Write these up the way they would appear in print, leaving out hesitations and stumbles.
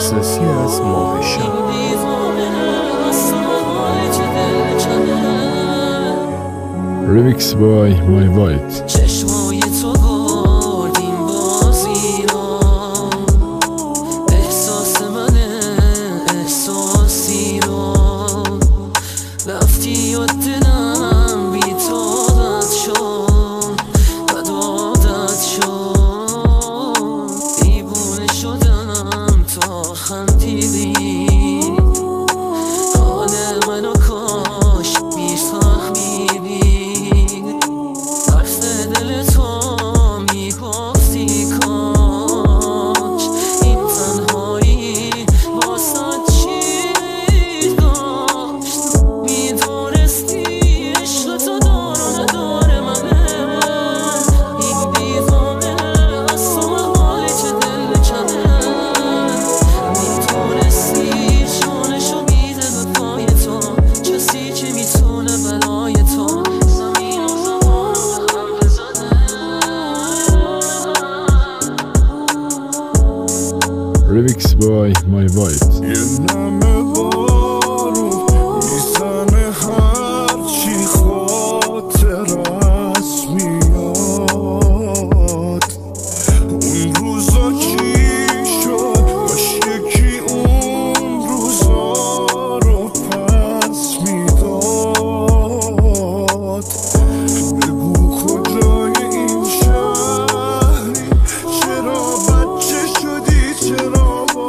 دسترسی از ماه شب. ریمیکس بای مای وایت. چشمای تو بردیم بازی را، احساس منه احساسی را، رفتی و دلم بی تو بد شد، بد عادت شد، دیوونه شدم تا خندیدی، حال منو کاش میفهمیدی، دل تو میگفتی کاش این تنهایی واسه چی داشت، میدونستی عشق تو دار و ندار منه، این دیوانه از تو محاله که دل کنه، میدونستی جانشو میده به پای تو، کسی که میتونه بلای تو ریمیکس بای مای وایت. یه نمه بارون میزنه هرچی خاطرت میاد، اون روزا چی شد کاش یکی اون روزا رو پس میداد، بگو کجای این شهری، چرا بچه شدی، چرا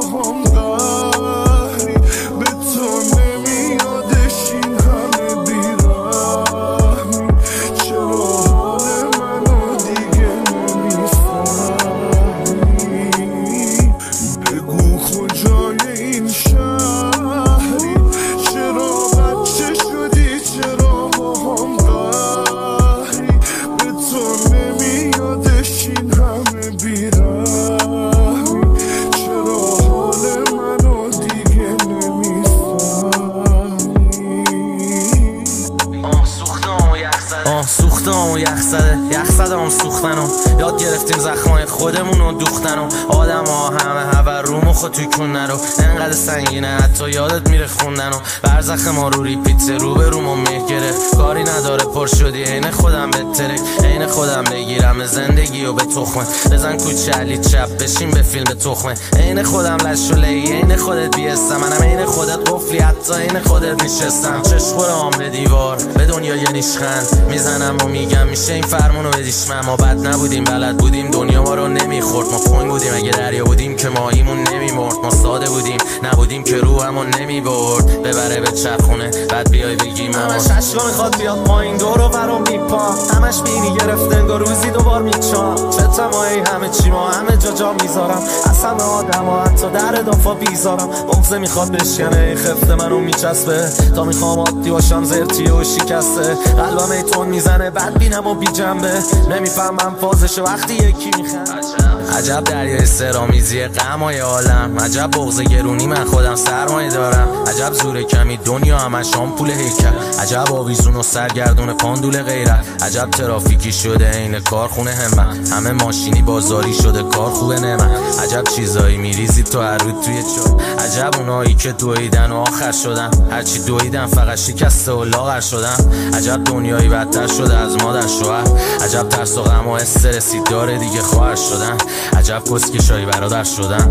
سوختم و یخ زدم سوختنم، یاد گرفتیم زخمای خودمون رو دوختنم، آدم ها همه هور رومو خود توی کن نرو، انقدر سنگینه حتی یادت میره خوندنم، برزخ ما رو ریپیت رو به رومو مه گرفت، کاری نداره پر شدی عین خودم بترک، عین خودم بگیرم زندگی و به تخمه، بزن کوچه علی چپ بشین به فیلم به تخمه، عین خودم لشولی عین خودت بیستم، منم عین خودت قفلی حتی عین خودت نشستم، چشم به دیوار به دنیا یه نیشخند میزنم و میگم میشه این فرمونو بدیش، ما بد نبودیم بلد بودیم دنیا ما رو نمیخورد، ما پوین بودیم اگه دریا بودیم که ماهیمون نمیمرد، ما ساده بودیم نبودیم که روحمون نمیبرد، ببره به چرخونه بعد بیای بگیم همش عشقا میخواد بیاد ما این دورو برام میپا، همش بینی گرفته انگار روزی دوبار میچام، چتمایی همه چی ما همه جا میذارم، از همه آدم ها حتی در دافا بیزارم، بغزه میخواد بشکنه خفته منو میچسبه، تا میخوام عادی باشم زرتیه و شکسته، قلبم ایتون میزنه بعد بینم و بی جنبه، نمیفهمم فازش وقتی یکی میخند، عجب دریای سرامیزی غمای عالم، عجب بغض گرونی من خودم سرمایه دارم، عجب زور کمی دنیا همش آمپول هیکل، عجب آویزون و سرگردون پاندول غیرت، عجب ترافیکی شده این کارخونه همت، همه ماشینی بازاری شده کار خوبه نمت، عجب چیزایی میریزی تو هر روز توی چون، عجب اونایی که دویدن و آخر شدن، هرچی دویدن فقط شکسته و لاغر شدن، عجب دنیایی بدتر شده از مادر شوهر، عجب ترس و غم و استرسی داره دیگه خواهر شدن، عجب کسکشایی برادر شدن،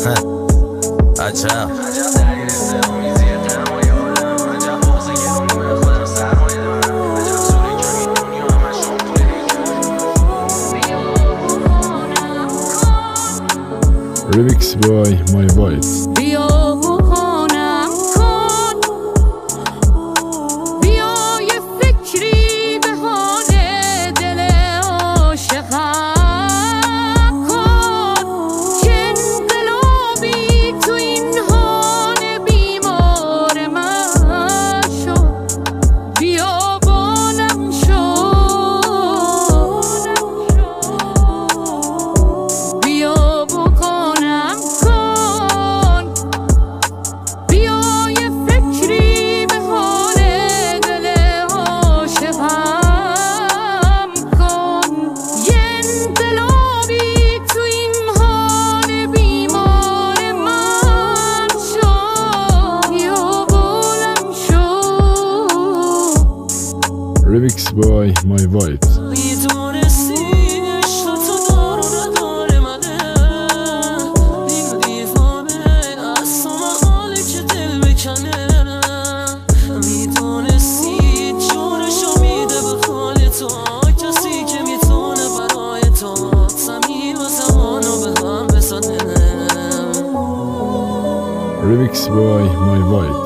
عجب دریای سرامیزی غمای عالم، عجب بغض گرونی من خودم سرمایه دارم، عجب زور کمی دنیا همش آمپول هیکل. ریمیکس بای مای وایت. Remix by my white. میدونستی عشق تو دار و نداره منه این دیوانه از تو محاله که دل بکنه میدونستی جونشو میده به حال تو کسی که میتونه برای تو زمین و زمانو به هم بزنه Remix by my white.